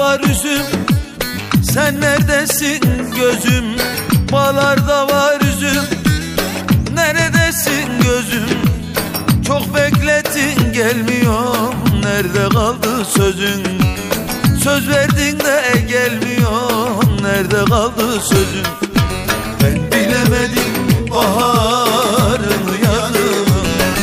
var üzüm, sen neredesin gözüm? Bağlarda var üzüm, neredesin gözüm? Çok beklettin gelmiyor, nerede kaldı sözün? Söz verdin de gelmiyor, nerede kaldı sözün? Ben bilemedim baharını yanımı,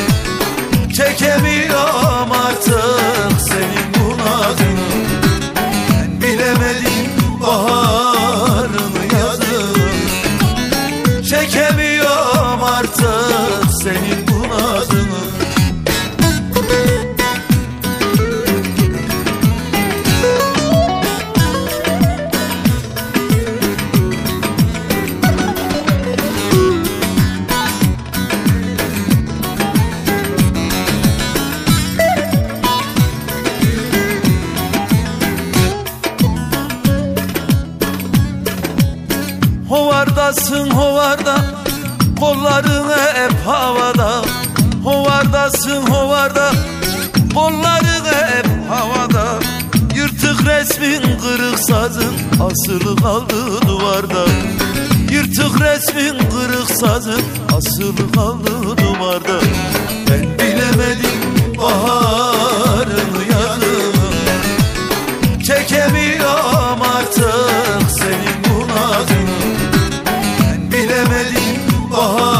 çekemiyorum artık senin bu nazını. Ben bilemedim baharını yanımı, çekemiyorum artık senin bu nazını. Hovardasın hovarda, kolların hep havada. Hovardasın hovarda, kolların hep havada. Yırtık resmin kırık sazın, asılı kaldı duvarda. Yırtık resmin kırık sazın, asılı kaldı duvarda. Ben bilemedim baharını yanımı, çekemiyorum artık senin bu nazını. Ben bilemedim bahar